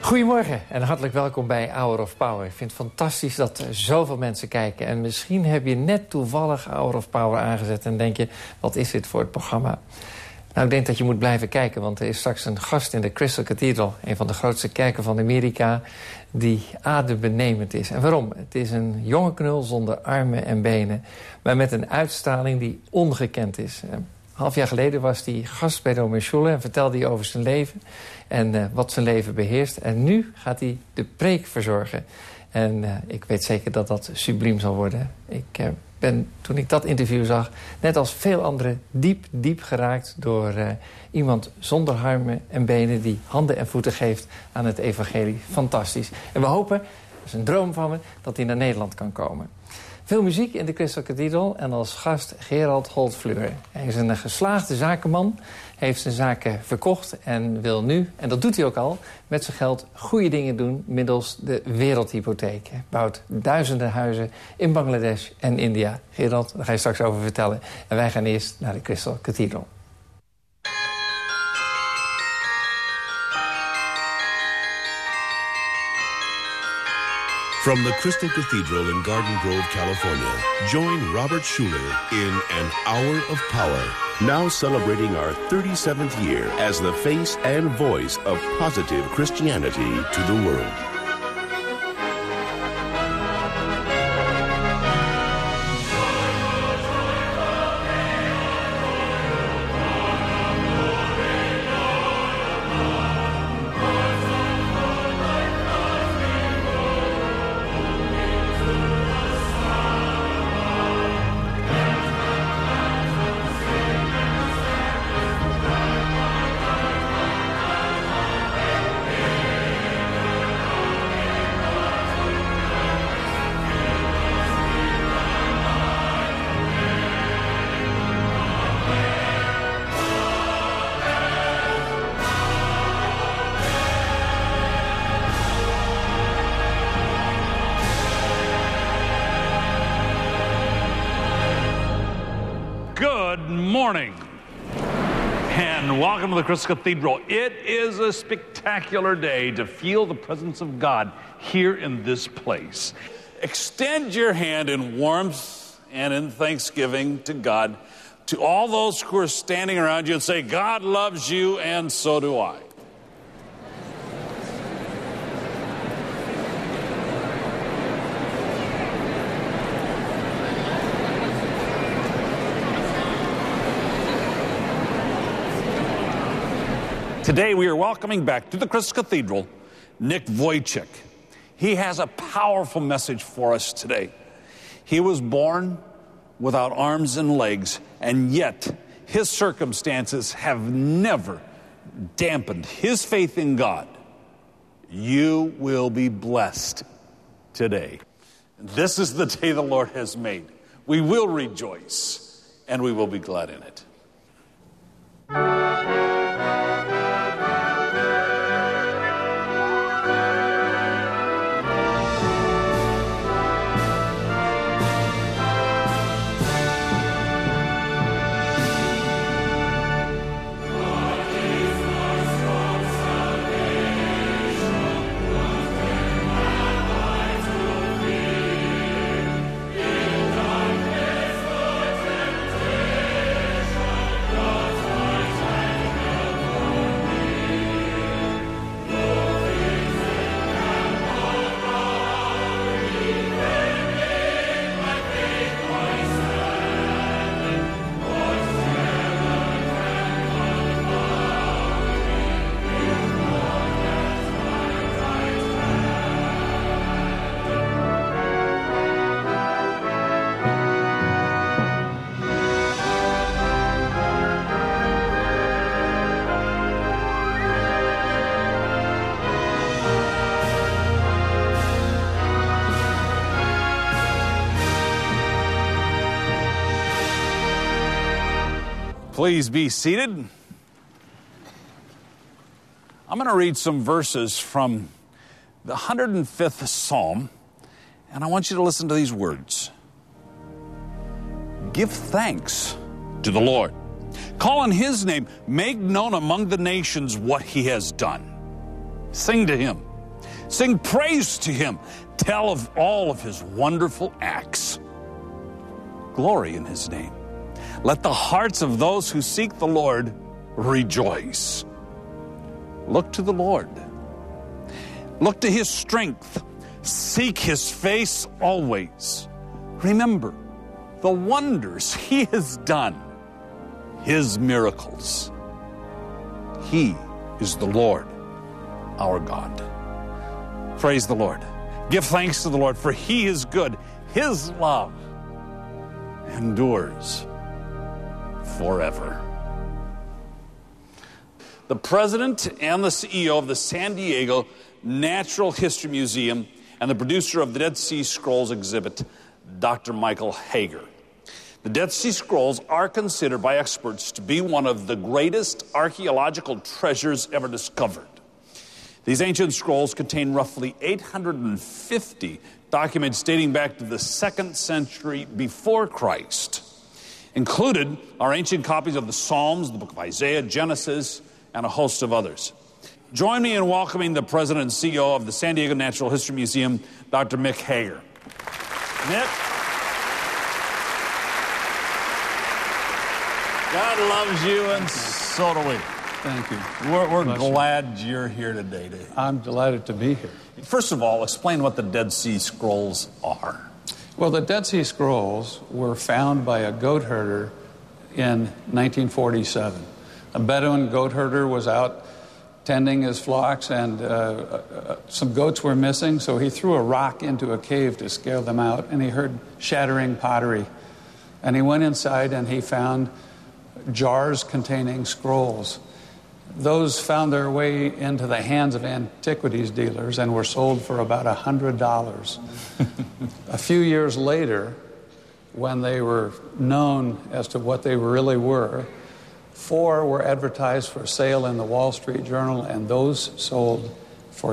Goedemorgen en hartelijk welkom bij Hour of Power. Ik vind het fantastisch dat zoveel mensen kijken. En misschien heb je net toevallig Hour of Power aangezet en denk je, wat is dit voor het programma? Nou, ik denk dat je moet blijven kijken, want er is straks een gast in de Crystal Cathedral, een van de grootste kerken van Amerika, die adembenemend is. En waarom? Het is een jonge knul zonder armen en benen, maar met een uitstraling die ongekend is. Een half jaar geleden was hij gast bij Romein Schuller en vertelde hij over zijn leven en wat zijn leven beheerst. En nu gaat hij de preek verzorgen. En ik weet zeker dat dat subliem zal worden. Ik ben, toen ik dat interview zag, net als veel anderen, diep geraakt door iemand zonder armen en benen die handen en voeten geeft aan het evangelie. Fantastisch. En we hopen, dat is een droom van me, dat hij naar Nederland kan komen. Veel muziek in de Crystal Cathedral en als gast Gerald Holtfleur. Hij is een geslaagde zakenman, heeft zijn zaken verkocht en wil nu, en dat doet hij ook al, met zijn geld goede dingen doen middels de wereldhypotheek. Hij bouwt duizenden huizen in Bangladesh en India. Gerald, daar ga je straks over vertellen. En wij gaan eerst naar de Crystal Cathedral. From the Crystal Cathedral in Garden Grove, California, join Robert Schuller in An Hour of Power. Now celebrating our 37th year as the face and voice of positive Christianity to the world. Good morning and welcome to the Crystal Cathedral. It is a spectacular day to feel the presence of God here in this place. Extend your hand in warmth and in thanksgiving to God, to all those who are standing around you, and say, God loves you and so do I. Today we are welcoming back to the Crystal Cathedral Nick Vujicic. He has a powerful message for us today. He was born without arms and legs, and yet his circumstances have never dampened his faith in God. You will be blessed today. This is the day the Lord has made. We will rejoice, and we will be glad in it. Please be seated. I'm going to read some verses from the 105th Psalm, and I want you to listen to these words. Give thanks to the Lord. Call on His name. Make known among the nations what He has done. Sing to Him. Sing praise to him. Tell of all of his wonderful acts. Glory in his name. Let the hearts of those who seek the Lord rejoice. Look to the Lord. Look to his strength. Seek his face always. Remember the wonders he has done, his miracles. He is the Lord, our God. Praise the Lord. Give thanks to the Lord, for he is good. His love endures forever. The president and the CEO of the San Diego Natural History Museum and the producer of the Dead Sea Scrolls exhibit, Dr. Michael Hager. The Dead Sea Scrolls are considered by experts to be one of the greatest archaeological treasures ever discovered. These ancient scrolls contain roughly 850 documents dating back to the 2nd century before Christ. Included are ancient copies of the Psalms, the book of Isaiah, Genesis, and a host of others. Join me in welcoming the president and CEO of the San Diego Natural History Museum, Dr. Mick Hager. Mick. God loves you, and so do we. Thank you. We're glad you're here today. I'm delighted to be here. First of all, explain what the Dead Sea Scrolls are. Well, the Dead Sea Scrolls were found by a goat herder in 1947. A Bedouin goat herder was out tending his flocks, and some goats were missing, so he threw a rock into a cave to scare them out, and he heard shattering pottery. And he went inside and he found jars containing scrolls. Those found their way into the hands of antiquities dealers and were sold for about $100. A few years later, when they were known as to what they really were, 4 were advertised for sale in the Wall Street Journal, and those sold for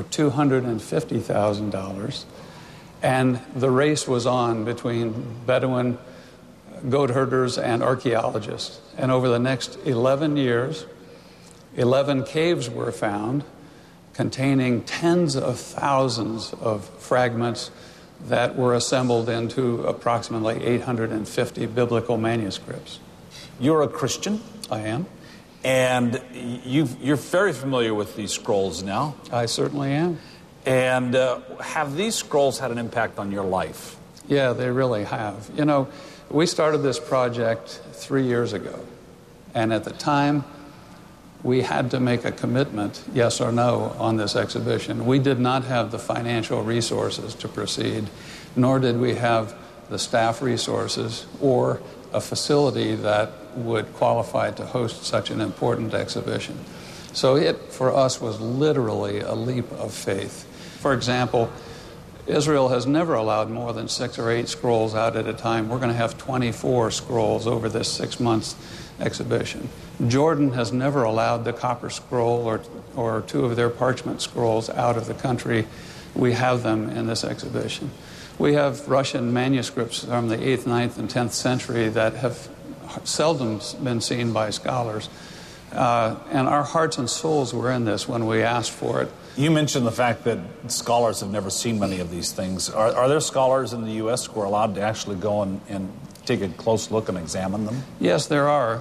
$250,000. And the race was on between Bedouin goat herders and archaeologists. And over the next 11 years, 11 caves were found containing tens of thousands of fragments that were assembled into approximately 850 biblical manuscripts. You're a Christian? I am. And you're very familiar with these scrolls now. I certainly am. And have these scrolls had an impact on your life? Yeah, they really have. You know, we started this project 3 years ago. And at the time, we had to make a commitment, yes or no, on this exhibition. We did not have the financial resources to proceed, nor did we have the staff resources or a facility that would qualify to host such an important exhibition. So it, for us, was literally a leap of faith. For example, Israel has never allowed more than 6 or 8 scrolls out at a time. We're going to have 24 scrolls over this 6 months exhibition. Jordan has never allowed the copper scroll or 2 of their parchment scrolls out of the country. We have them in this exhibition. We have Russian manuscripts from the 8th, 9th, and 10th century that have seldom been seen by scholars. And our hearts and souls were in this when we asked for it. You mentioned the fact that scholars have never seen many of these things. Are there scholars in the U.S. who are allowed to actually go and take a close look and examine them? Yes, there are.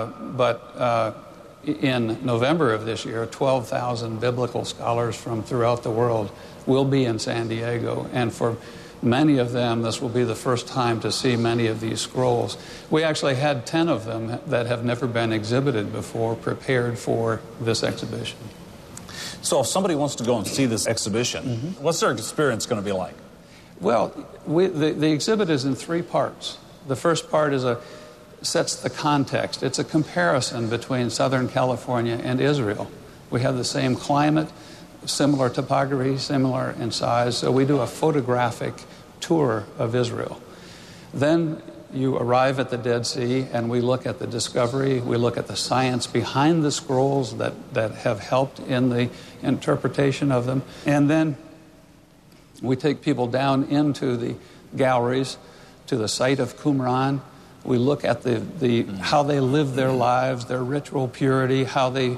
But in November of this year, 12,000 biblical scholars from throughout the world will be in San Diego. And for many of them, this will be the first time to see many of these scrolls. We actually had 10 of them that have never been exhibited before, prepared for this exhibition. So if somebody wants to go and see this exhibition, what's their experience going to be like? Well, the exhibit is in 3 parts. The first part sets the context. It's a comparison between Southern California and Israel. We have the same climate, similar topography, similar in size, so we do a photographic tour of Israel. Then you arrive at the Dead Sea and we look at the discovery, we look at the science behind the scrolls that have helped in the interpretation of them, and then we take people down into the galleries to the site of Qumran. We look at how they live their lives, their ritual purity, how they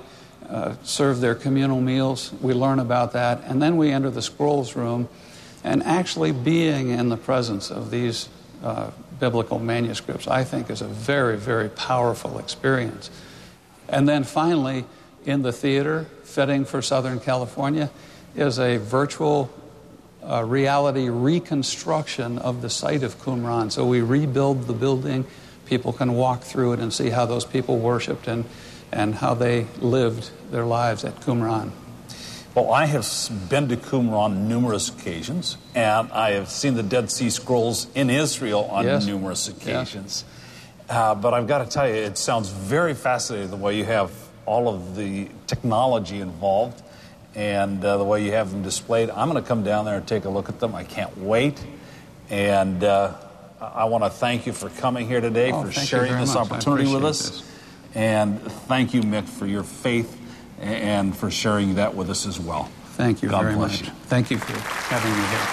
serve their communal meals. We learn about that. And then we enter the scrolls room, and actually being in the presence of these biblical manuscripts, I think, is a very, very powerful experience. And then finally, in the theater, fitting for Southern California, is a virtual reality reconstruction of the site of Qumran. So we rebuild the building. People can walk through it and see how those people worshipped and how they lived their lives at Qumran. Well, I have been to Qumran numerous occasions, and I have seen the Dead Sea Scrolls in Israel on numerous occasions. Yes. But I've got to tell you, it sounds very fascinating the way you have all of the technology involved and the way you have them displayed. I'm going to come down there and take a look at them. I can't wait. And I want to thank you for coming here today, for sharing this opportunity with us. And thank you, Mick, for your faith and for sharing that with us as well. Thank you very much. Thank you for having me here.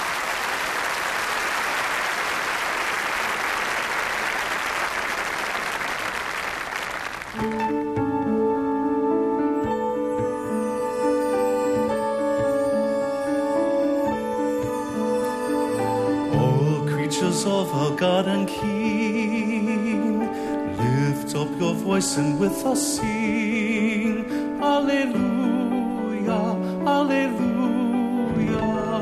All creatures of our God and King, lift up your voice and with us sing. Alleluia, alleluia.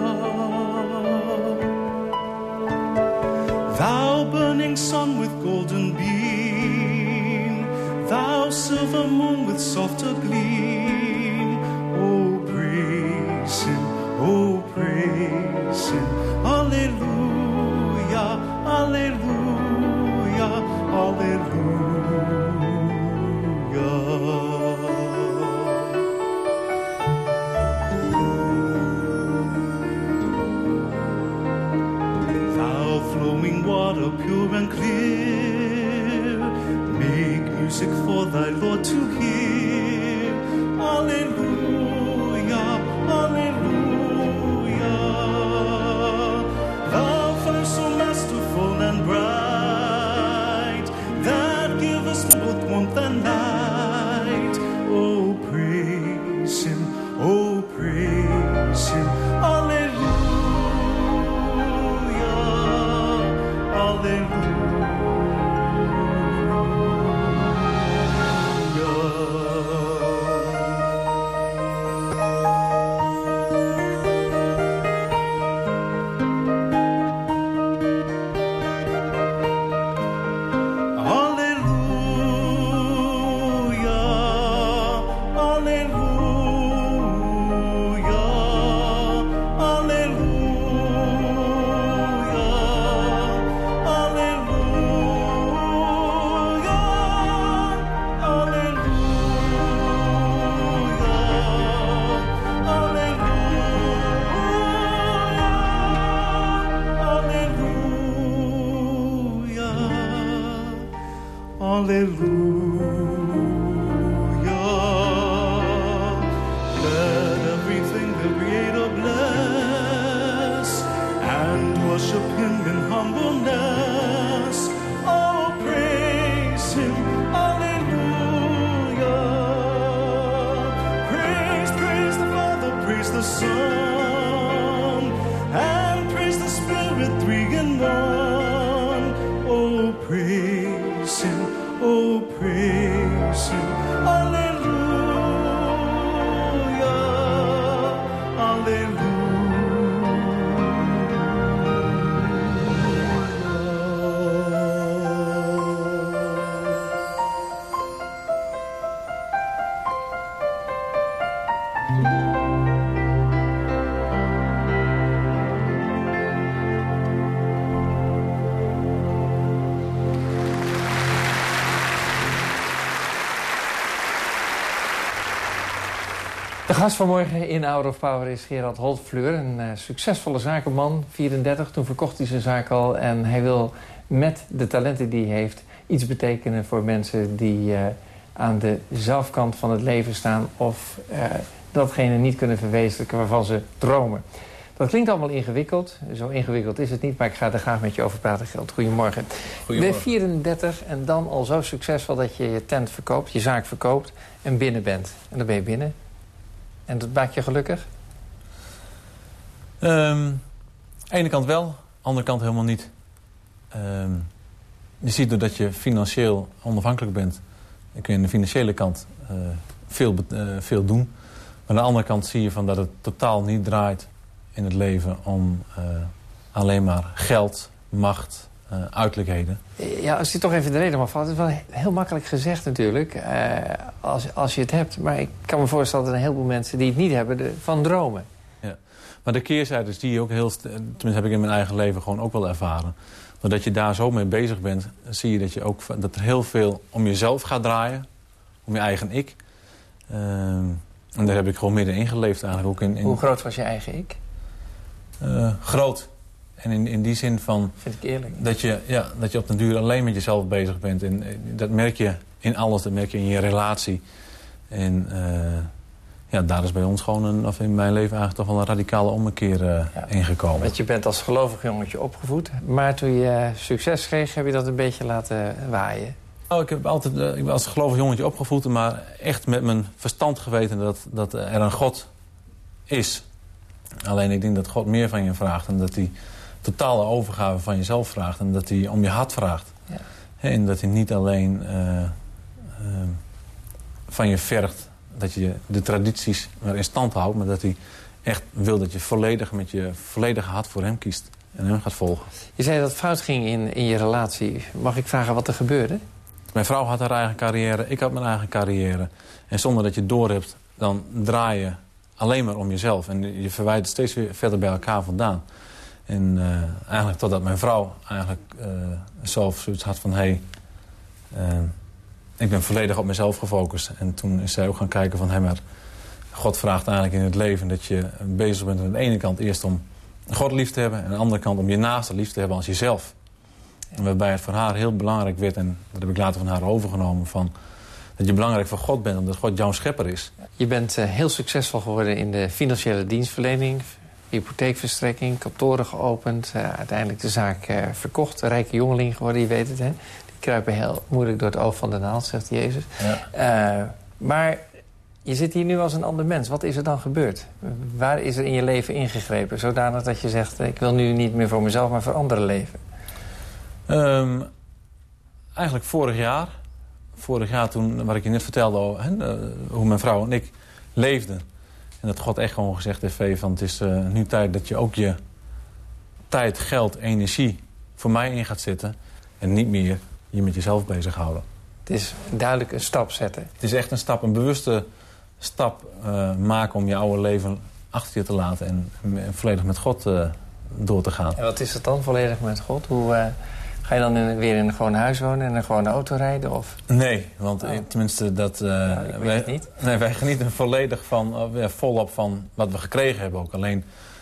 Thou burning sun with golden beam, thou silver moon with softer gleam. Oh, praise him, oh, praise him. Alleluia, alleluia, alleluia. Water pure and clear, make music for thy Lord to hear. Alleluia, alleluia. Thou fire so masterful and bright, that givest both warmth and light. Oh, praise him, oh, praise him. Alleluia. De gast vanmorgen in Hour of Power is Gerard Holtfleur, een succesvolle zakenman, 34. Toen verkocht hij zijn zaak al en hij wil met de talenten die hij heeft iets betekenen voor mensen die aan de zelfkant van het leven staan of datgene niet kunnen verwezenlijken waarvan ze dromen. Dat klinkt allemaal ingewikkeld. Zo ingewikkeld is het niet, maar ik ga er graag met je over praten, Gert. Goedemorgen. Je bent 34 en dan al zo succesvol dat je je tent verkoopt, je zaak verkoopt en binnen bent. En dan ben je binnen. En dat maakt je gelukkig? Aan de ene kant wel, andere kant helemaal niet. Je ziet doordat je financieel onafhankelijk bent, dan kun je aan de financiële kant veel doen. Maar aan de andere kant zie je van dat het totaal niet draait in het leven om alleen maar geld, macht, uiterlijkheden. Ja, als je toch even de reden mag vallen. Het is wel heel makkelijk gezegd natuurlijk, als je het hebt. Maar ik kan me voorstellen dat er een heleboel mensen die het niet hebben, van dromen. Ja. Maar de keerzijde is die je ook tenminste heb ik in mijn eigen leven gewoon ook wel ervaren. Doordat je daar zo mee bezig bent, zie je dat er heel veel om jezelf gaat draaien. Om je eigen ik. En daar heb ik gewoon middenin geleefd eigenlijk. Ook Hoe groot was je eigen ik? Groot. En in die zin van... Vind ik eerlijk. Dat je op den duur alleen met jezelf bezig bent. En dat merk je in alles. Dat merk je in je relatie. En daar is bij ons gewoon of in mijn leven eigenlijk toch wel een radicale ommekeer ingekomen. Want je bent als gelovig jongetje opgevoed. Maar toen je succes kreeg, heb je dat een beetje laten waaien. Ik ben als gelovig jongetje opgevoed, maar echt met mijn verstand geweten dat er een God is. Alleen ik denk dat God meer van je vraagt en dat hij totale overgave van jezelf vraagt en dat hij om je hart vraagt. Ja. En dat hij niet alleen van je vergt dat je de tradities maar in stand houdt, maar dat hij echt wil dat je volledig met je volledige hart voor hem kiest en hem gaat volgen. Je zei dat het fout ging in je relatie. Mag ik vragen wat er gebeurde? Mijn vrouw had haar eigen carrière, ik had mijn eigen carrière. En zonder dat je het doorhebt, dan draai je alleen maar om jezelf. En je verwijdert steeds weer verder bij elkaar vandaan. En eigenlijk totdat mijn vrouw eigenlijk zelf zoiets had van... ik ben volledig op mezelf gefocust. En toen is zij ook gaan kijken van... maar God vraagt eigenlijk in het leven dat je bezig bent aan de ene kant eerst om God lief te hebben... en aan de andere kant om je naaste lief te hebben als jezelf. En waarbij het voor haar heel belangrijk werd, en dat heb ik later van haar overgenomen... van dat je belangrijk voor God bent, omdat God jouw schepper is. Je bent heel succesvol geworden in de financiële dienstverlening... hypotheekverstrekking, kantoren geopend... uiteindelijk de zaak verkocht, een rijke jongeling geworden, je weet het, hè? Die kruipen heel moeilijk door het oog van de naald, zegt Jezus. Ja. Maar je zit hier nu als een ander mens. Wat is er dan gebeurd? Waar is er in je leven ingegrepen? Zodanig dat je zegt, ik wil nu niet meer voor mezelf, maar voor anderen leven. Eigenlijk vorig jaar toen, wat ik je net vertelde... hoe mijn vrouw en ik leefden. En dat God echt gewoon gezegd heeft... van het is nu tijd dat je ook je tijd, geld, energie... voor mij in gaat zetten. En niet meer je met jezelf bezighouden. Het is duidelijk een stap zetten. Het is echt een stap, een bewuste stap maken... om je oude leven achter je te laten... en volledig met God door te gaan. En wat is het dan, volledig met God? Hoe... Ga je dan weer in een gewoon huis wonen en een gewone auto rijden? Of? Nee, want tenminste dat... wij genieten volledig volop van wat we gekregen hebben ook. Alleen,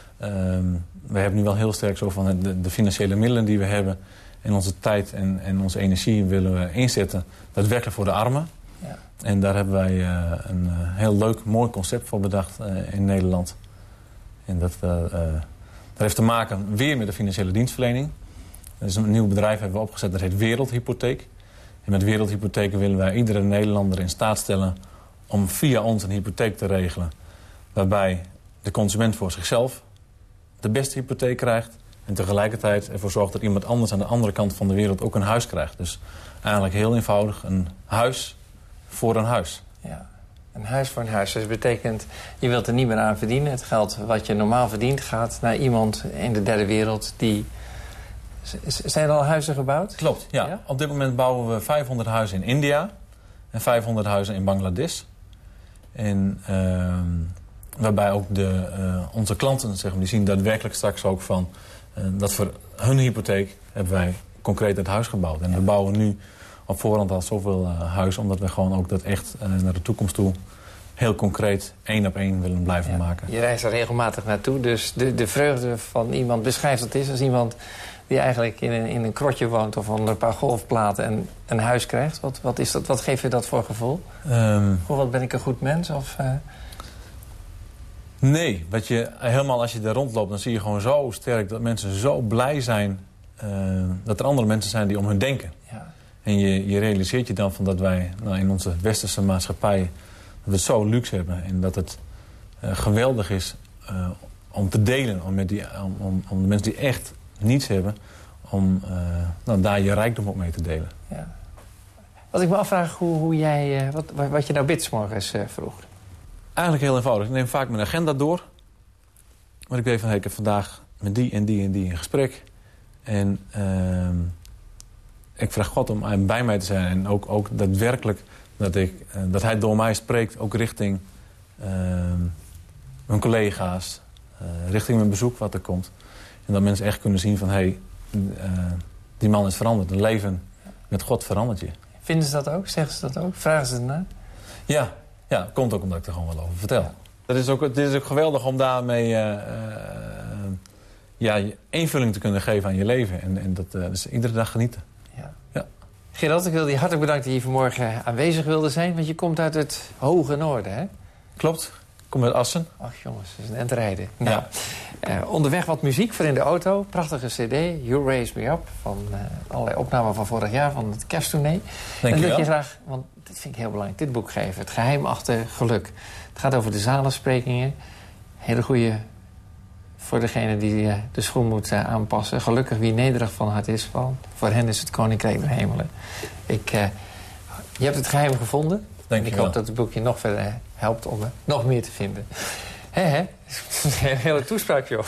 we hebben nu wel heel sterk zo van de financiële middelen die we hebben... en onze tijd en onze energie willen we inzetten. Daadwerkelijk voor de armen. Ja. En daar hebben wij een heel leuk, mooi concept voor bedacht in Nederland. En dat heeft te maken weer met de financiële dienstverlening... Dus een nieuw bedrijf hebben we opgezet, dat heet Wereldhypotheek. En met Wereldhypotheken willen wij iedere Nederlander in staat stellen... om via ons een hypotheek te regelen. Waarbij de consument voor zichzelf de beste hypotheek krijgt... en tegelijkertijd ervoor zorgt dat iemand anders aan de andere kant van de wereld ook een huis krijgt. Dus eigenlijk heel eenvoudig een huis voor een huis. Ja, een huis voor een huis. Dus dat betekent, je wilt er niet meer aan verdienen. Het geld wat je normaal verdient gaat naar iemand in de derde wereld die... Zijn er al huizen gebouwd? Klopt, ja. Op dit moment bouwen we 500 huizen in India en 500 huizen in Bangladesh. En waarbij ook onze klanten, zeg maar, die zien daadwerkelijk straks ook van... dat voor hun hypotheek hebben wij concreet het huis gebouwd. En we bouwen nu op voorhand al zoveel huizen... omdat we gewoon ook dat echt naar de toekomst toe... heel concreet 1 op 1 willen blijven maken. Je reist er regelmatig naartoe, dus de vreugde van iemand beschrijft dat is als iemand... die eigenlijk in een krotje woont of onder een paar golfplaten en een huis krijgt. Wat is dat? Wat geeft je dat voor gevoel? Wat ben ik een goed mens? Of, Nee, helemaal als je daar rondloopt, dan zie je gewoon zo sterk dat mensen zo blij zijn dat er andere mensen zijn die om hun denken. Ja. En je realiseert je dan van dat wij in onze westerse maatschappij dat we het zo luxe hebben en dat het geweldig is om te delen, om de mensen die echt niets hebben, om daar je rijkdom op mee te delen. Ja. Wat ik me afvraag, hoe jij, wat je nou bidt 's morgens vroeg. Eigenlijk heel eenvoudig. Ik neem vaak mijn agenda door. Maar ik weet van, ik heb vandaag met die en die en die een gesprek. En ik vraag God om bij mij te zijn. En ook daadwerkelijk dat hij door mij spreekt. Ook richting mijn collega's. Richting mijn bezoek wat er komt. En dat mensen echt kunnen zien van, die man is veranderd. Een leven met God verandert je. Vinden ze dat ook? Zeggen ze dat ook? Vragen ze ernaar? Ja, komt ook omdat ik er gewoon wel over vertel. Ja. Het is ook geweldig om daarmee je invulling te kunnen geven aan je leven. En dat dus iedere dag genieten. Ja. Gerald, ik wil je hartelijk bedanken dat je vanmorgen aanwezig wilde zijn. Want je komt uit het hoge noorden, hè? Klopt. Ik kom uit Assen. Ach jongens, dat is een endrijden. Nou, onderweg wat muziek voor in de auto. Prachtige cd, You Raise Me Up. Van allerlei opnamen van vorig jaar, van het kersttournee. Dank je wel. En je graag, want dit vind ik heel belangrijk, dit boek geven. Het geheim achter geluk. Het gaat over de zalensprekingen. Hele goede voor degene die de schoen moet aanpassen. Gelukkig wie nederig van hart is, voor hen is het koninkrijk der hemelen. Je hebt het geheim gevonden. Dank je ik wel. hoop dat het boekje nog verder helpt om er nog meer te vinden. Hè? Dat is een hele toespraak, joh.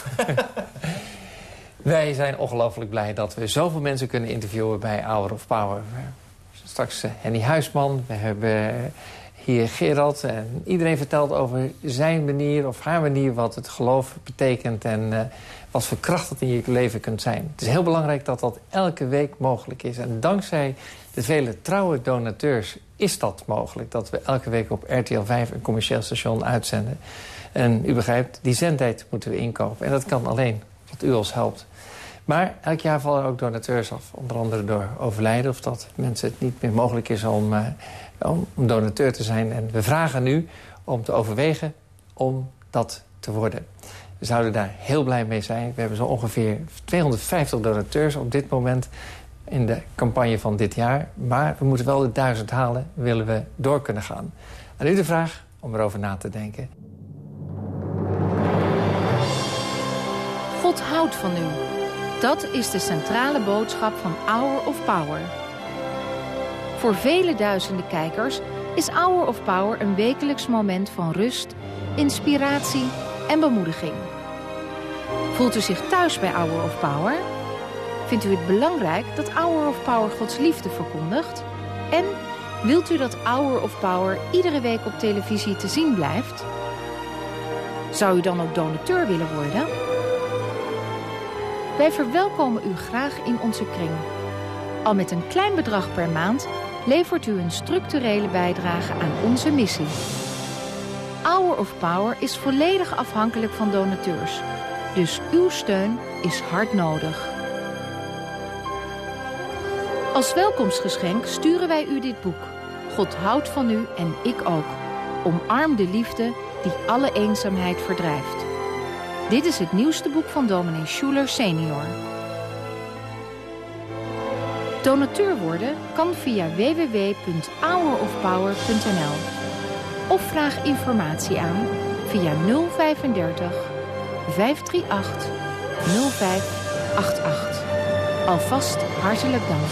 Wij zijn ongelooflijk blij dat we zoveel mensen kunnen interviewen bij Hour of Power. Straks Henny Huisman, we hebben hier Gerald. En iedereen vertelt over zijn manier of haar manier wat het geloof betekent en wat voor kracht het in je leven kunt zijn. Het is heel belangrijk dat dat elke week mogelijk is. En dankzij de vele trouwe donateurs is dat mogelijk. Dat we elke week op RTL 5 een commercieel station uitzenden. En u begrijpt, die zendtijd moeten we inkopen. En dat kan alleen dat u ons helpt. Maar elk jaar vallen er ook donateurs af. Onder andere door overlijden of dat mensen het niet meer mogelijk is om donateur te zijn. En we vragen nu om te overwegen om dat te worden. We zouden daar heel blij mee zijn. We hebben zo ongeveer 250 donateurs op dit moment in de campagne van dit jaar. Maar we moeten wel de 1000 halen, willen we door kunnen gaan. Aan u de vraag om erover na te denken. God houdt van u. Dat is de centrale boodschap van Hour of Power. Voor vele duizenden kijkers is Hour of Power een wekelijks moment van rust, inspiratie en bemoediging. Voelt u zich thuis bij Hour of Power? Vindt u het belangrijk dat Hour of Power Gods liefde verkondigt? En wilt u dat Hour of Power iedere week op televisie te zien blijft? Zou u dan ook donateur willen worden? Wij verwelkomen u graag in onze kring. Al met een klein bedrag per maand levert u een structurele bijdrage aan onze missie. Hour of Power is volledig afhankelijk van donateurs. Dus uw steun is hard nodig. Als welkomstgeschenk sturen wij u dit boek. God houdt van u en ik ook. Omarm de liefde die alle eenzaamheid verdrijft. Dit is het nieuwste boek van dominee Schuler senior. Donateur worden kan via www.hourofpower.nl of vraag informatie aan via 035 538 0588. Alvast hartelijk dank.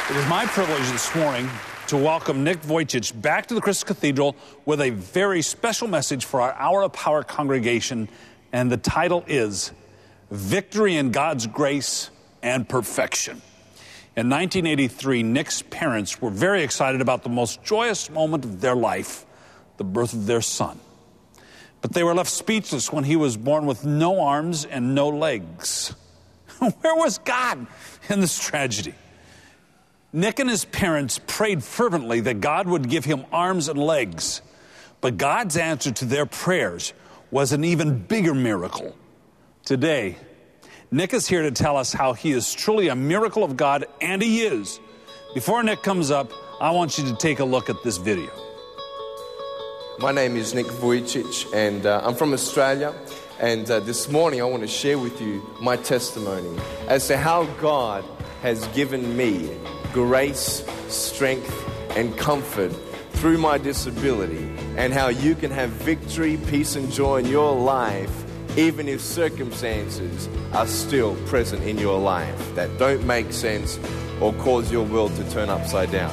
It is my privilege this morning to welcome Nick Vujicic back to the Christus Cathedral with a very special message for our Hour of Power congregation, and the title is Victory in God's Grace and Perfection. In 1983, Nick's parents were very excited about the most joyous moment of their life, the birth of their son. But they were left speechless when he was born with no arms and no legs. Where was God in this tragedy? Nick and his parents prayed fervently that God would give him arms and legs. But God's answer to their prayers was an even bigger miracle. Today, Nick is here to tell us how he is truly a miracle of God, and he is. Before Nick comes up, I want you to take a look at this video. My name is Nick Vujicic, and I'm from Australia. And this morning I want to share with you my testimony as to how God has given me grace, strength, and comfort through my disability, and how you can have victory, peace, and joy in your life, even if circumstances are still present in your life that don't make sense or cause your world to turn upside down.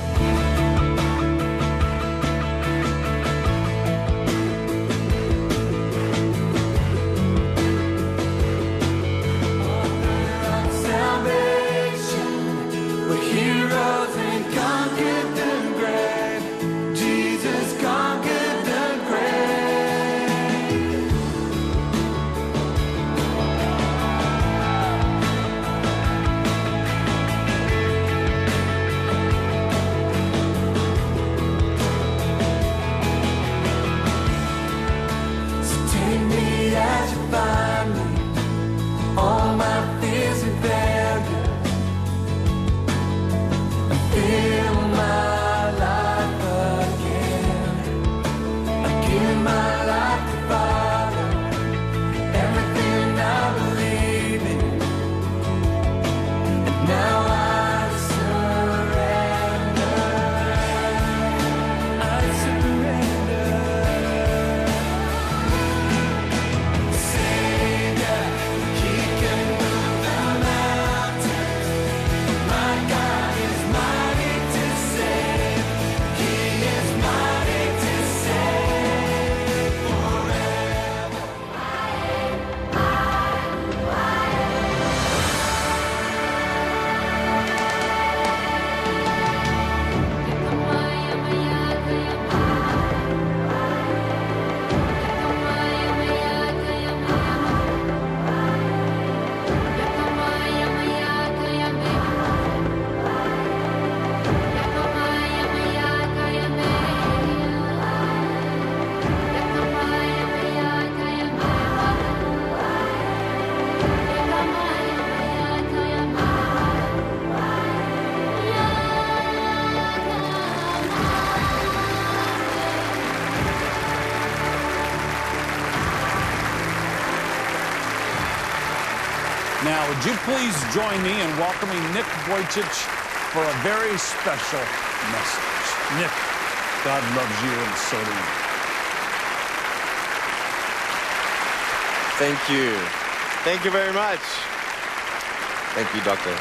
Now, would you please join me in welcoming Nick Vujicic for a very special message. Nick, God loves you and so do you. Thank you. Thank you very much. Thank you, Doctor.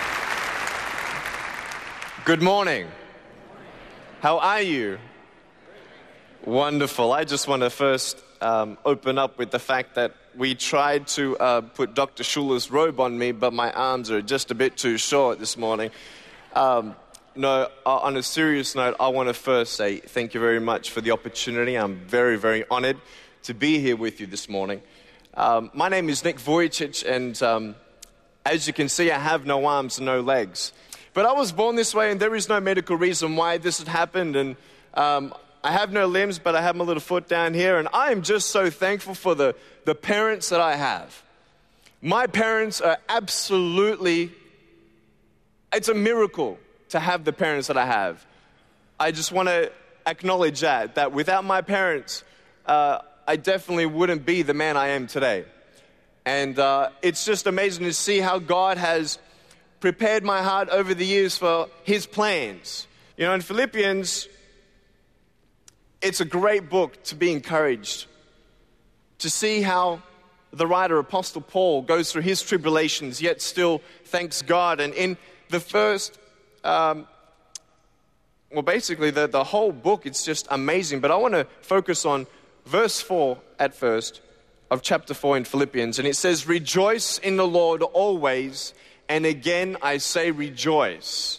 Good morning. How are you? Wonderful. I just want to first open up with the fact that we tried to put Dr. Schuler's robe on me, but my arms are just a bit too short this morning. On a serious note, I want to first say thank you very much for the opportunity. I'm very, very honored to be here with you this morning. My name is Nick Vujicic, and as you can see, I have no arms and no legs. But I was born this way, and there is no medical reason why this had happened. And I have no limbs, but I have my little foot down here. And I am just so thankful for the parents that I have. My parents are absolutely, it's a miracle to have the parents that I have. I just want to acknowledge that without my parents, I definitely wouldn't be the man I am today. And it's just amazing to see how God has prepared my heart over the years for His plans. You know, in Philippians, it's a great book to be encouraged, to see how the writer, Apostle Paul, goes through his tribulations, yet still thanks God. And in the first basically the whole book, it's just amazing. But I want to focus on verse 4 at first of chapter 4 in Philippians. And it says, rejoice in the Lord always. And again, I say rejoice.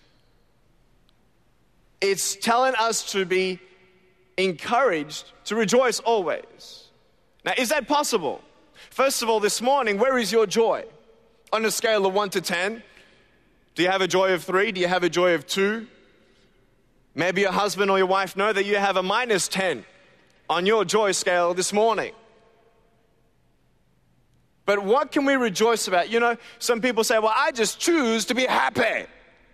It's telling us to be encouraged to rejoice always. Now, is that possible? First of all, this morning, where is your joy? On a scale of 1 to 10, do you have a joy of 3? Do you have a joy of 2? Maybe your husband or your wife know that you have a minus 10 on your joy scale this morning. But what can we rejoice about? You know, some people say, well, I just choose to be happy.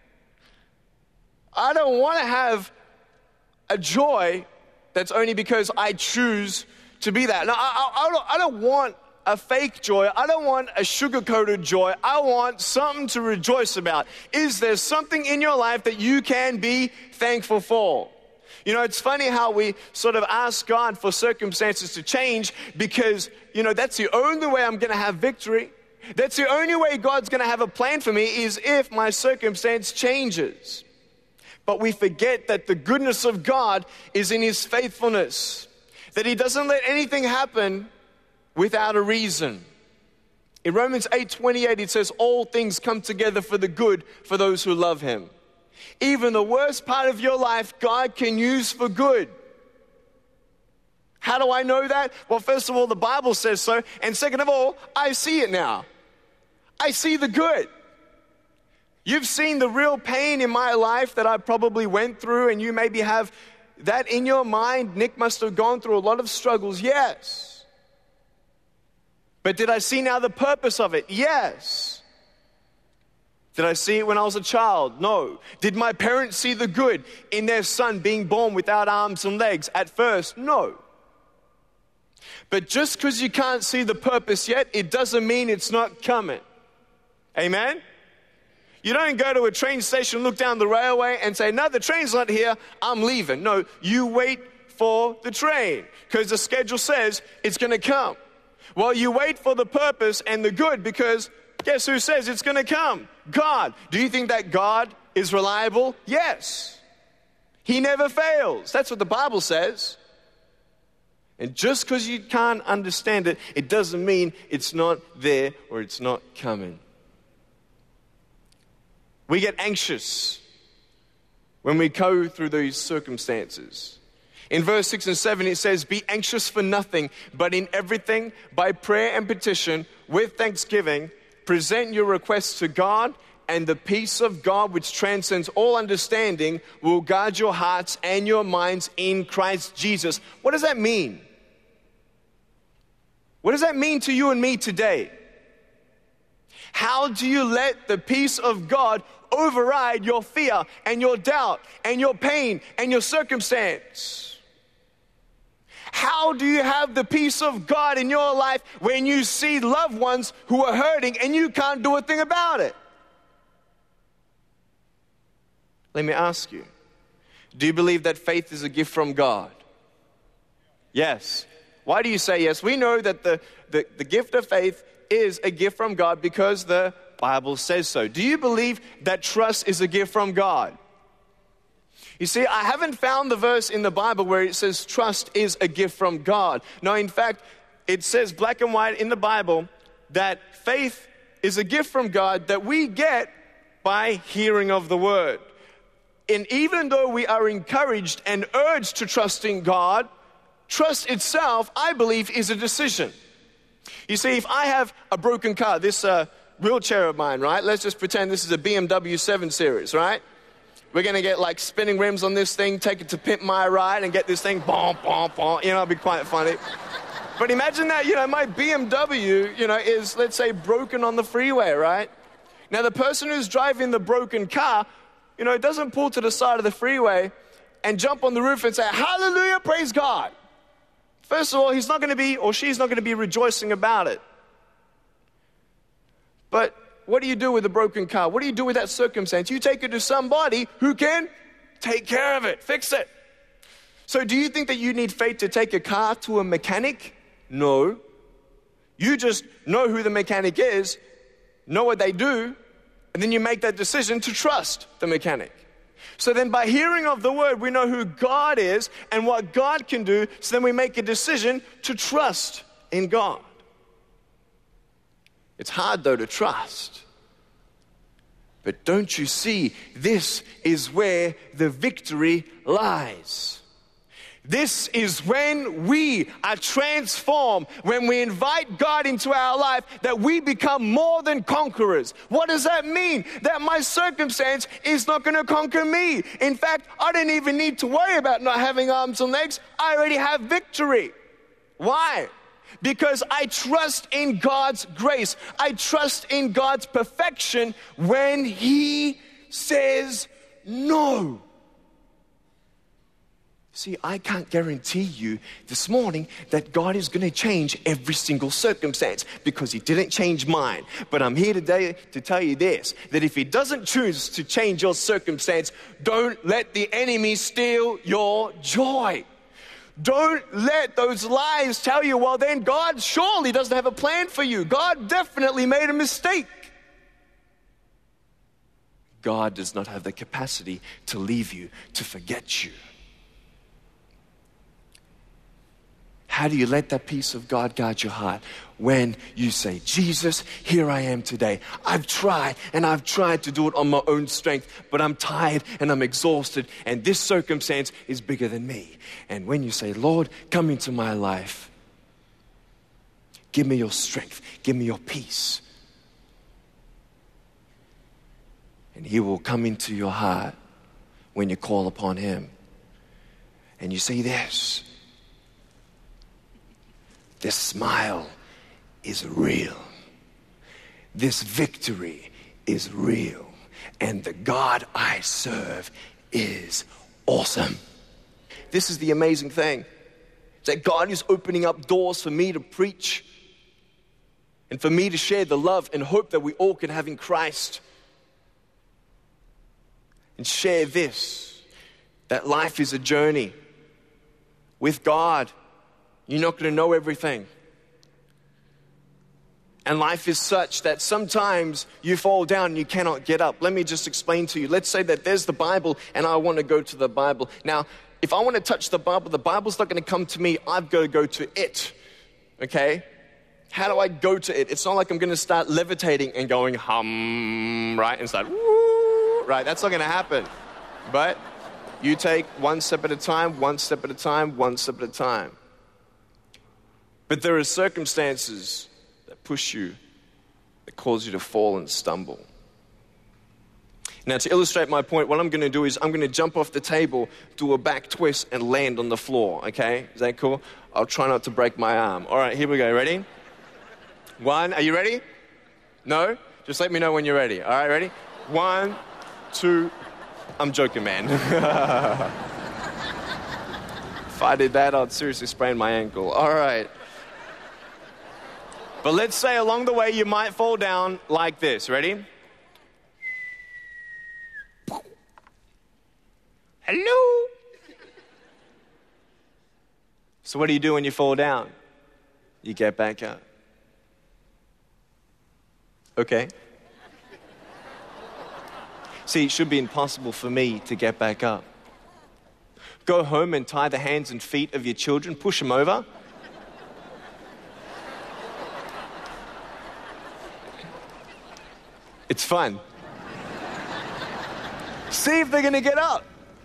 I don't want to have a joy that's only because I choose to be that. Now, I don't want a fake joy. I don't want a sugar-coated joy. I want something to rejoice about. Is there something in your life that you can be thankful for? You know, it's funny how we sort of ask God for circumstances to change because, you know, that's the only way I'm going to have victory. That's the only way God's going to have a plan for me is if my circumstance changes. But we forget that the goodness of God is in His faithfulness, that He doesn't let anything happen without a reason. In Romans 8:28, it says, all things come together for the good for those who love Him. Even the worst part of your life, God can use for good. How do I know that? Well, first of all, the Bible says so. And second of all, I see it now. I see the good. You've seen the real pain in my life that I probably went through, and you maybe have that in your mind. Nick must have gone through a lot of struggles. Yes. But did I see now the purpose of it? Yes. Did I see it when I was a child? No. Did my parents see the good in their son being born without arms and legs at first? No. But just because you can't see the purpose yet, it doesn't mean it's not coming. Amen? You don't go to a train station, look down the railway and say, no, the train's not here, I'm leaving. No, you wait for the train because the schedule says it's going to come. Well, you wait for the purpose and the good because guess who says it's going to come? God. Do you think that God is reliable? Yes. He never fails. That's what the Bible says. And just because you can't understand it, it doesn't mean it's not there or it's not coming. We get anxious when we go through these circumstances. In verse 6 and 7, it says, be anxious for nothing, but in everything, by prayer and petition, with thanksgiving, present your requests to God, and the peace of God, which transcends all understanding, will guard your hearts and your minds in Christ Jesus. What does that mean? What does that mean to you and me today? How do you let the peace of God override your fear and your doubt and your pain and your circumstance? How do you have the peace of God in your life when you see loved ones who are hurting and you can't do a thing about it? Let me ask you, do you believe that faith is a gift from God? Yes. Why do you say yes? We know that the gift of faith is a gift from God because the Bible says so. Do you believe that trust is a gift from God? You see, I haven't found the verse in the Bible where it says trust is a gift from God. No, in fact, it says black and white in the Bible that faith is a gift from God that we get by hearing of the word. And even though we are encouraged and urged to trust in God, trust itself, I believe, is a decision. You see, if I have a broken car, this wheelchair of mine, right? Let's just pretend this is a BMW 7 Series, right? We're going to get like spinning rims on this thing, take it to Pimp My Ride and get this thing, bonk, bonk, bonk. You know, it'd be quite funny. But imagine that, you know, my BMW, you know, is, let's say, broken on the freeway, right? Now, the person who's driving the broken car, you know, doesn't pull to the side of the freeway and jump on the roof and say, hallelujah, praise God. First of all, he's not going to be, or she's not going to be rejoicing about it. But what do you do with a broken car? What do you do with that circumstance? You take it to somebody who can take care of it, fix it. So do you think that you need faith to take a car to a mechanic? No. You just know who the mechanic is, know what they do, And then you make that decision to trust the mechanic. So then by hearing of the word, we know who God is and what God can do. So then we make a decision to trust in God. It's hard though to trust. But don't you see, this is where the victory lies. This is when we are transformed, when we invite God into our life, that we become more than conquerors. What does that mean? That my circumstance is not going to conquer me. In fact, I don't even need to worry about not having arms and legs. I already have victory. Why? Because I trust in God's grace. I trust in God's perfection when He says no. See, I can't guarantee you this morning that God is going to change every single circumstance because He didn't change mine. But I'm here today to tell you this, that if He doesn't choose to change your circumstance, don't let the enemy steal your joy. Don't let those lies tell you, well, then God surely doesn't have a plan for you. God definitely made a mistake. God does not have the capacity to leave you, to forget you. How do you let that peace of God guard your heart? When you say, Jesus, here I am today. I've tried to do it on my own strength, but I'm tired and I'm exhausted, and this circumstance is bigger than me. And when you say, Lord, come into my life. Give me your strength. Give me your peace. And He will come into your heart when you call upon Him. And you say this smile is real. This victory is real. And the God I serve is awesome. This is the amazing thing. That God is opening up doors for me to preach and for me to share the love and hope that we all can have in Christ. And share this, that life is a journey with God. You're not going to know everything. And life is such that sometimes you fall down and you cannot get up. Let me just explain to you. Let's say that there's the Bible and I want to go to the Bible. Now, if I want to touch the Bible's not going to come to me. I've got to go to it. Okay? How do I go to it? It's not like I'm going to start levitating and going hum, right? And start woo, right? That's not going to happen. But you take one step at a time, one step at a time, one step at a time. But there are circumstances that push you, that cause you to fall and stumble. Now, to illustrate my point, what I'm going to do is I'm going to jump off the table, do a back twist, and land on the floor, okay? Is that cool? I'll try not to break my arm. All right, here we go. Ready? One. Are you ready? No? Just let me know when you're ready. All right, ready? 1, 2. I'm joking, man. If I did that, I'd seriously sprain my ankle. All right. But let's say along the way you might fall down like this. Ready? Hello? So what do you do when you fall down? You get back up. Okay. See, it should be impossible for me to get back up. Go home and tie the hands and feet of your children, push them over. It's fun. See if they're going to get up.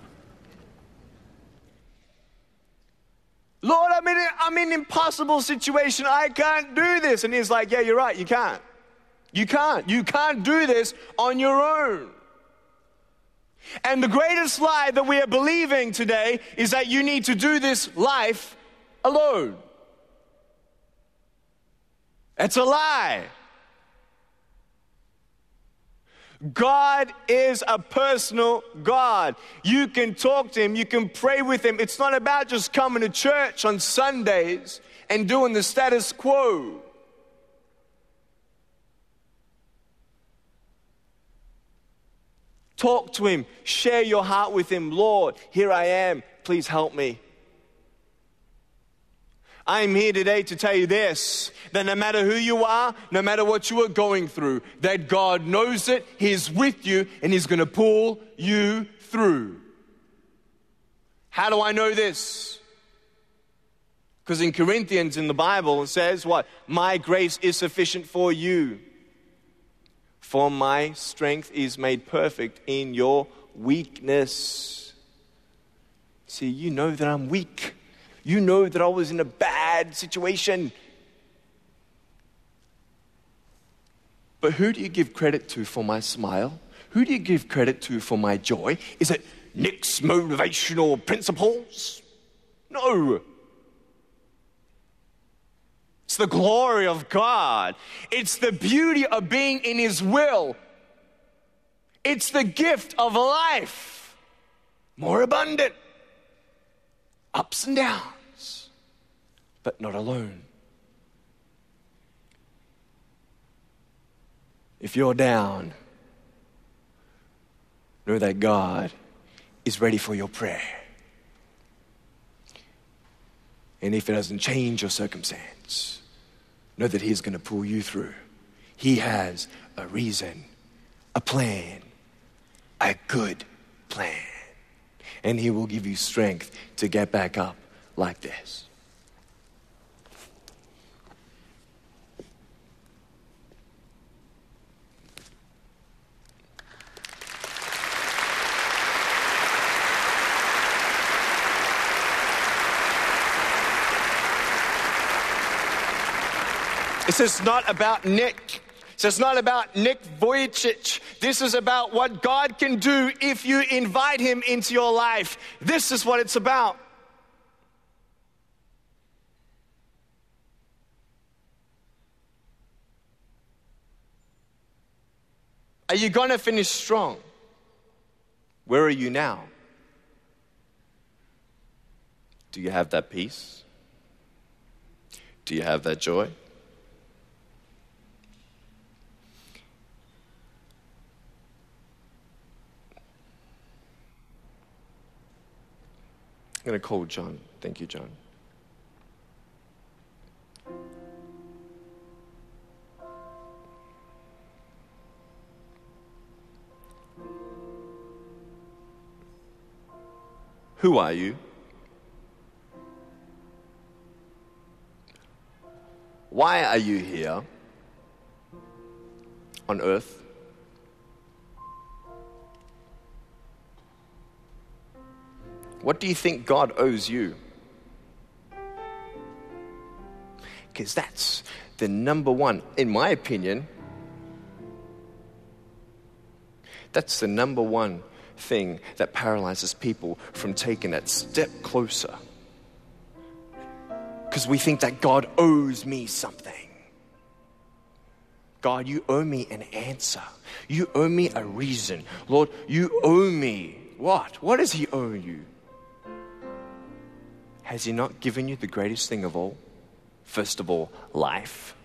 Lord, I'm in an impossible situation. I can't do this. And He's like, yeah, you're right. You can't. You can't. You can't do this on your own. And the greatest lie that we are believing today is that you need to do this life alone. It's a lie. God is a personal God. You can talk to Him. You can pray with Him. It's not about just coming to church on Sundays and doing the status quo. Talk to Him. Share your heart with Him. Lord, here I am. Please help me. I'm here today to tell you this, that no matter who you are, no matter what you are going through, that God knows it, He's with you, and He's going to pull you through. How do I know this? Because in Corinthians, in the Bible, it says what? My grace is sufficient for you. For my strength is made perfect in your weakness. See, you know that I'm weak. You know that I was in a bad situation. But who do you give credit to for my smile? Who do you give credit to for my joy? Is it Nick's motivational principles? No. It's the glory of God. It's the beauty of being in His will. It's the gift of life. More abundant. Ups and downs, but not alone. If you're down, know that God is ready for your prayer. And if it doesn't change your circumstance, know that He's going to pull you through. He has a reason, a plan, a good plan. And He will give you strength to get back up like this. This is not about Nick. This is not about Nick Vujicic. This is about what God can do if you invite Him into your life. This is what it's about. Are you going to finish strong? Where are you now? Do you have that peace? Do you have that joy? I'm going to call John. Thank you, John. Who are you? Why are you here on earth? What do you think God owes you? Because that's the number one, in my opinion, that's the number one thing that paralyzes people from taking that step closer. Because we think that God owes me something. God, you owe me an answer. You owe me a reason. Lord, you owe me what? What does He owe you? Has He not given you the greatest thing of all? First of all, life.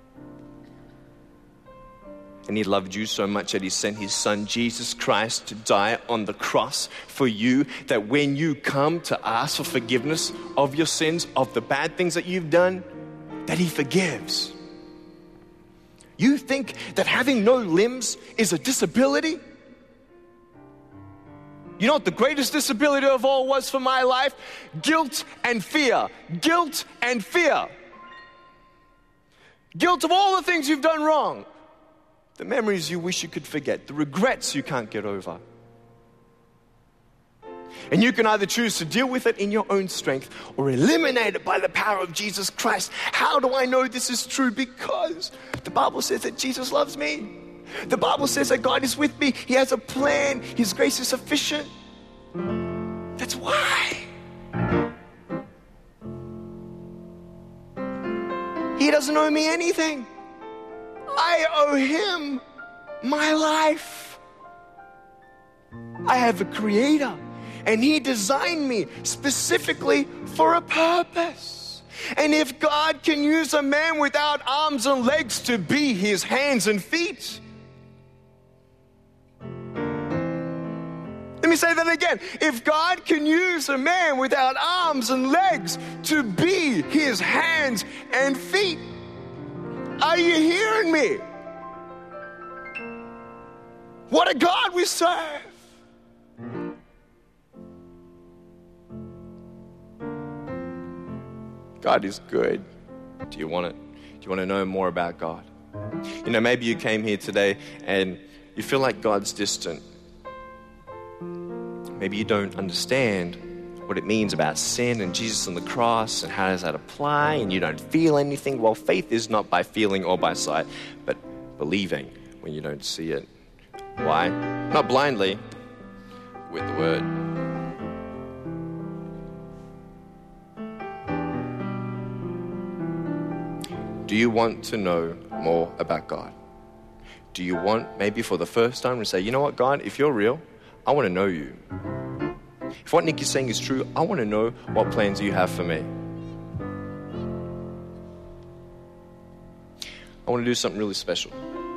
And He loved you so much that He sent His Son, Jesus Christ, to die on the cross for you, that when you come to ask for forgiveness of your sins, of the bad things that you've done, that He forgives. You think that having no limbs is a disability? You know what the greatest disability of all was for my life? Guilt and fear. Guilt and fear. Guilt of all the things you've done wrong. The memories you wish you could forget. The regrets you can't get over. And you can either choose to deal with it in your own strength or eliminate it by the power of Jesus Christ. How do I know this is true? Because the Bible says that Jesus loves me. The Bible says that God is with me. He has a plan. His grace is sufficient. That's why. He doesn't owe me anything. I owe Him my life. I have a Creator, and He designed me specifically for a purpose. And if God can use a man without arms and legs to be His hands and feet, let me say that again. If God can use a man without arms and legs to be his hands and feet, are you hearing me? What a God we serve. God is good. Do you want it? Do you want to know more about God? You know, maybe you came here today and you feel like God's distant. Maybe you don't understand what it means about sin and Jesus on the cross and how does that apply, and you don't feel anything. Well, faith is not by feeling or by sight, but believing when you don't see it. Why? Not blindly, with the Word. Do you want to know more about God? Do you want, maybe for the first time, to say, you know what, God, if you're real, I want to know you. If what Nick is saying is true, I want to know what plans you have for me. I want to do something really special.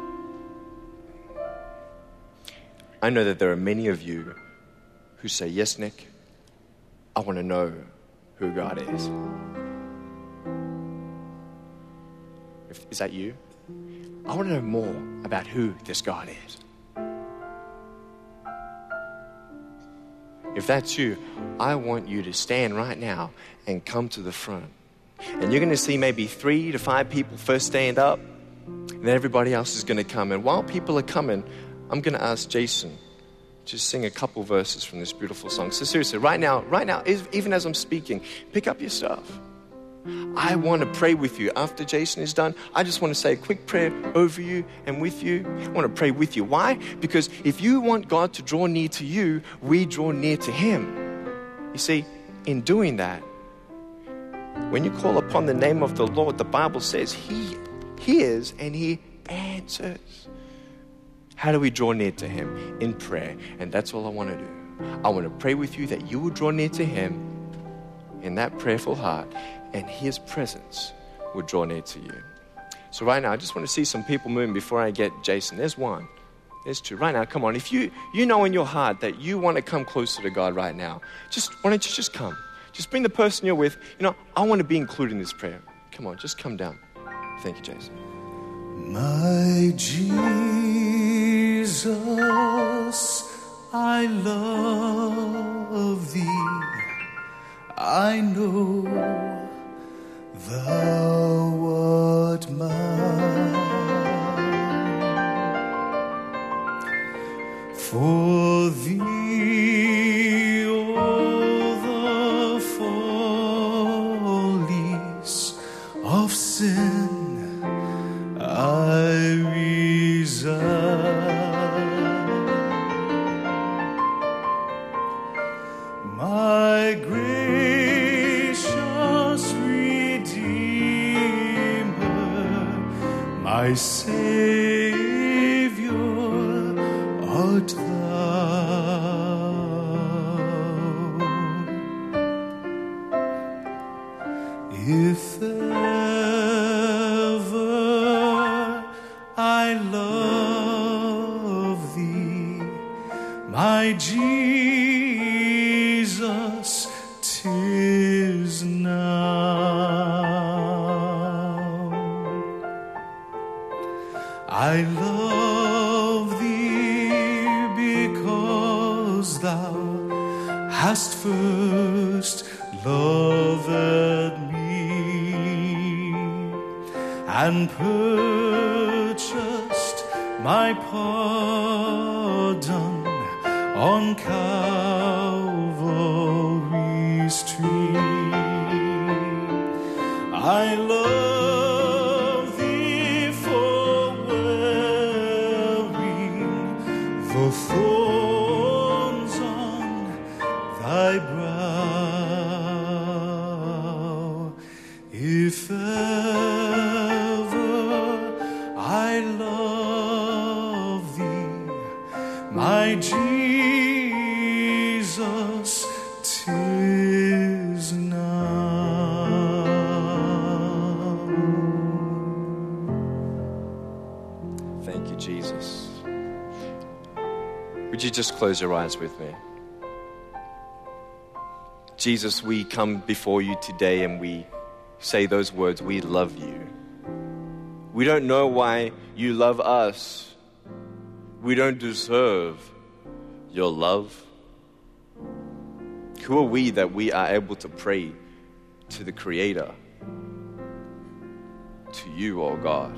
I know that there are many of you who say, yes, Nick, I want to know who God is. Is that you? I want to know more about who this God is. If that's you, I want you to stand right now and come to the front. And you're going to see maybe 3 to 5 people first stand up, and then everybody else is going to come. And while people are coming, I'm going to ask Jason to sing a couple verses from this beautiful song. So seriously, right now, even as I'm speaking, pick up your stuff. I want to pray with you. After Jason is done, I just want to say a quick prayer over you and with you. I want to pray with you. Why? Because if you want God to draw near to you, we draw near to Him. You see, in doing that, when you call upon the name of the Lord, the Bible says He hears and He answers. How do we draw near to Him? In prayer. And that's all I want to do. I want to pray with you that you will draw near to Him in that prayerful heart, and His presence will draw near to you. So right now, I just want to see some people moving before I get Jason. There's one. There's two. Right now, come on. If you know in your heart that you want to come closer to God right now, why don't you just come? Just bring the person you're with. You know, I want to be included in this prayer. Come on, just come down. Thank you, Jason. My Jesus, I love Thee. I know Thou art mine. For Thee all the follies of sin I resign. My gracious Redeemer, my Savior art Thou. If ever I love Thee, my Jesus, 'tis now. I love Thee because Thou hast first loved me and purchased my pardon on Calvary's tree. I love Thee for wearing the thorns on Thy brow. If ever I love Thee, my Jesus, 'tis now. Thank you, Jesus. Would you just close your eyes with me? Jesus, we come before you today and we say those words, we love you. We don't know why you love us. We don't deserve your love. Who are we that we are able to pray to the Creator, to you, oh God?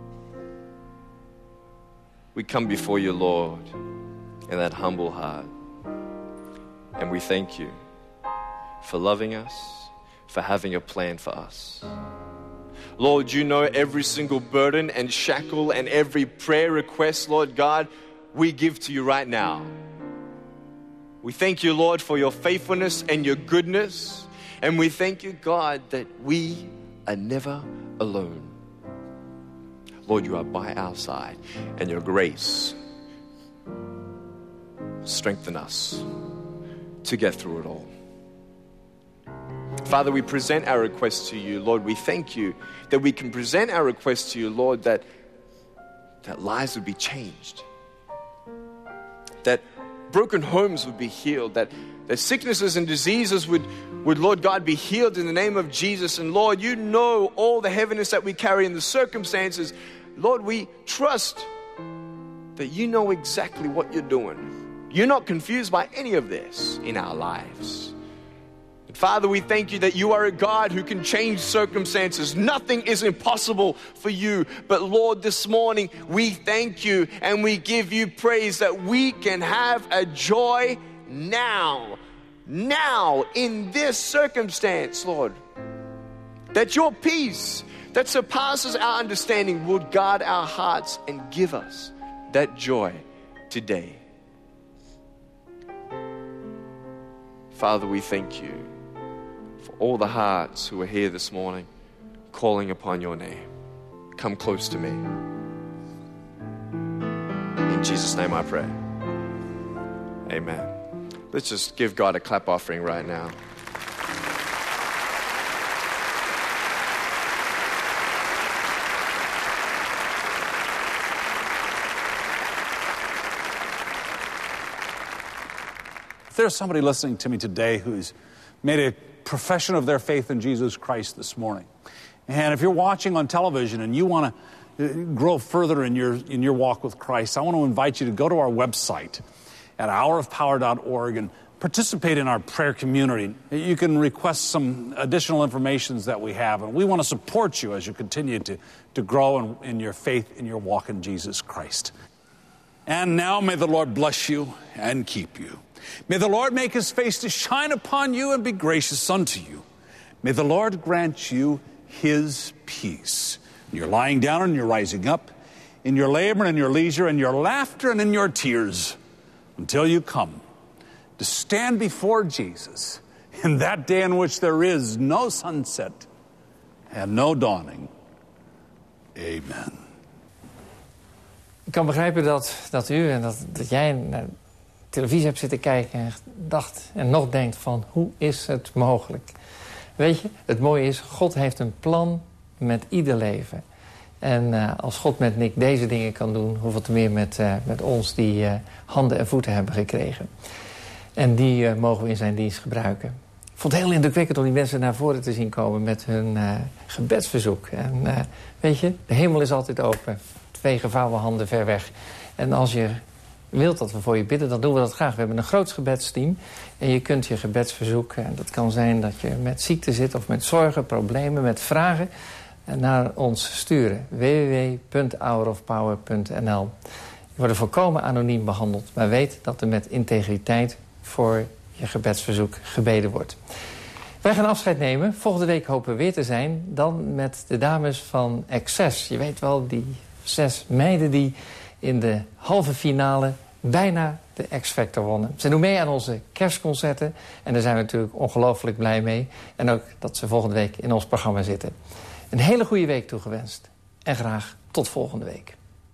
We come before you, Lord, in that humble heart. And we thank you for loving us, for having a plan for us. Lord, you know every single burden and shackle and every prayer request, Lord God, we give to you right now. We thank you, Lord, for your faithfulness and your goodness. And we thank you, God, that we are never alone. Lord, you are by our side, and your grace strengthen us to get through it all. Father, we present our requests to you. Lord, we thank you that we can present our requests to you, Lord, that lives would be changed, that broken homes would be healed, that sicknesses and diseases would, Lord God, be healed in the name of Jesus. And Lord, you know all the heaviness that we carry in the circumstances. Lord, we trust that you know exactly what you're doing. You're not confused by any of this in our lives. And Father, we thank you that you are a God who can change circumstances. Nothing is impossible for you. But Lord, this morning, we thank you and we give you praise that we can have a joy now in this circumstance, Lord. That your peace that surpasses our understanding will guard our hearts and give us that joy today. Father, we thank you for all the hearts who are here this morning calling upon your name. Come close to me. In Jesus' name I pray. Amen. Let's just give God a clap offering right now. If there's somebody listening to me today who's made a profession of their faith in Jesus Christ this morning, and if you're watching on television and you want to grow further in your walk with Christ, I want to invite you to go to our website at hourofpower.org and participate in our prayer community. You can request some additional information that we have, and we want to support you as you continue to grow in your faith, in your walk in Jesus Christ. And now may the Lord bless you and keep you. May the Lord make his face to shine upon you and be gracious unto you. May the Lord grant you his peace. You're lying down and you're rising up, in your labor and in your leisure, in your laughter and in your tears, until you come to stand before Jesus in that day in which there is no sunset and no dawning. Amen. Ik kan begrijpen dat u en dat jij naar televisie hebt zitten kijken en dacht en nog denkt van hoe is het mogelijk? Weet je, het mooie is, God heeft een plan met ieder leven. En als God met Nick deze dingen kan doen, hoeveel te meer met ons die handen en voeten hebben gekregen. En die mogen we in zijn dienst gebruiken. Ik vond het heel indrukwekkend om die mensen naar voren te zien komen met hun gebedsverzoek. En weet je, de hemel is altijd open. 2 gevouwen handen ver weg. En als je wilt dat we voor je bidden, dan doen we dat graag. We hebben een groot gebedsteam. En je kunt je gebedsverzoek, en dat kan zijn dat je met ziekte zit of met zorgen, problemen, met vragen, naar ons sturen. www.hourofpower.nl. Je wordt volkomen anoniem behandeld, maar weet dat er met integriteit voor je gebedsverzoek gebeden wordt. Wij gaan afscheid nemen. Volgende week hopen we weer te zijn. Dan met de dames van Access. Je weet wel, die 6 meiden die in de halve finale bijna de X-Factor wonnen. Ze doen mee aan onze kerstconcerten. En daar zijn we natuurlijk ongelooflijk blij mee. En ook dat ze volgende week in ons programma zitten. Een hele goede week toegewenst. En graag tot volgende week.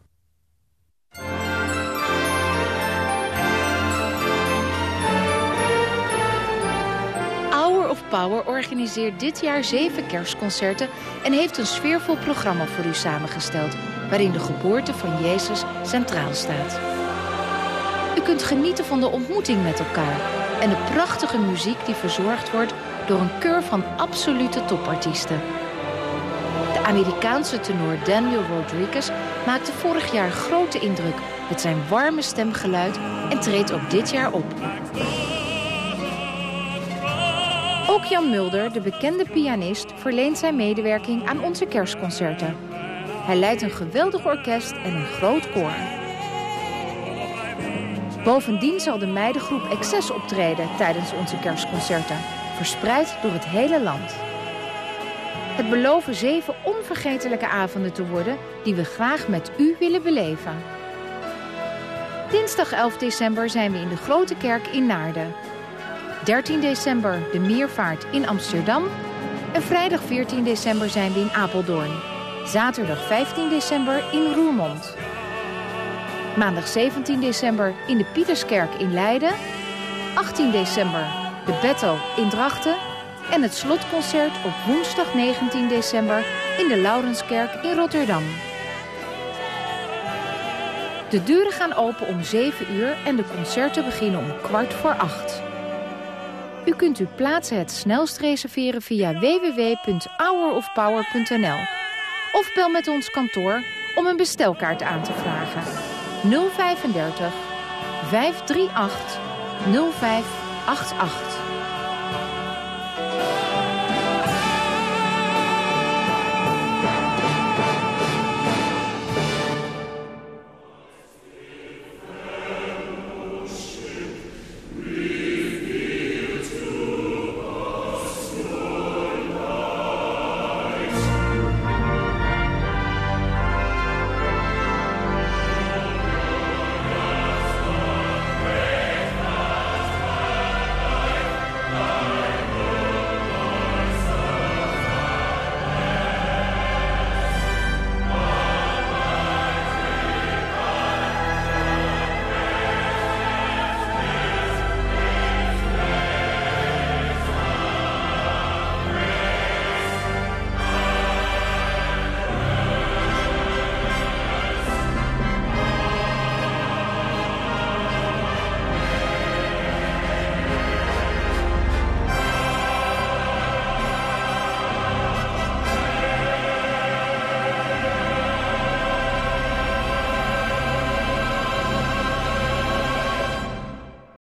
Hour of Power organiseert dit jaar 7 kerstconcerten en heeft een sfeervol programma voor u samengesteld, waarin de geboorte van Jezus centraal staat. U kunt genieten van de ontmoeting met elkaar en de prachtige muziek die verzorgd wordt door een keur van absolute topartiesten. De Amerikaanse tenor Daniel Rodriguez maakte vorig jaar grote indruk met zijn warme stemgeluid en treedt ook dit jaar op. Ook Jan Mulder, de bekende pianist, verleent zijn medewerking aan onze kerstconcerten. Hij leidt een geweldig orkest en een groot koor. Bovendien zal de meidengroep Excess optreden tijdens onze kerstconcerten, verspreid door het hele land. Het beloven 7 onvergetelijke avonden te worden die we graag met u willen beleven. Dinsdag 11 december zijn we in de Grote Kerk in Naarden. 13 december de Meervaart in Amsterdam. En vrijdag 14 december zijn we in Apeldoorn. Zaterdag 15 december in Roermond. Maandag 17 december in de Pieterskerk in Leiden. 18 december de Battle in Drachten. En het slotconcert op woensdag 19 december in de Laurenskerk in Rotterdam. De deuren gaan open om 7 uur en de concerten beginnen om 7:15. U kunt uw plaatsen het snelst reserveren via www.hourofpower.nl of bel met ons kantoor om een bestelkaart aan te vragen. 035 538 0588.